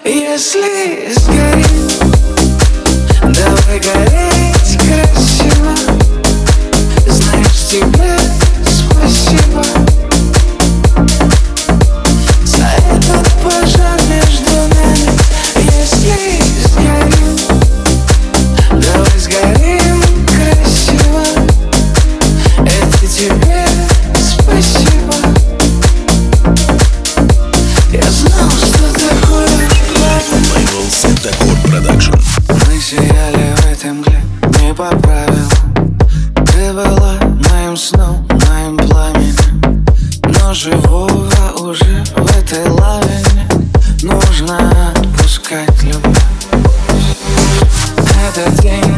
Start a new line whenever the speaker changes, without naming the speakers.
Если сгорим, давай гореть красиво. Знаешь, тебе спасибо за этот пожар между нами. Если сгорим, давай сгорим красиво. Это тебе спасибо. Я знал, что такое
Лейбл Светокор Продакшн.
мы сияли в этой мгле, не по правилам. Ты была моим сном, моим пламенем. Но живу я уже в этой лавине. Нужно отпускать любовь. Этот день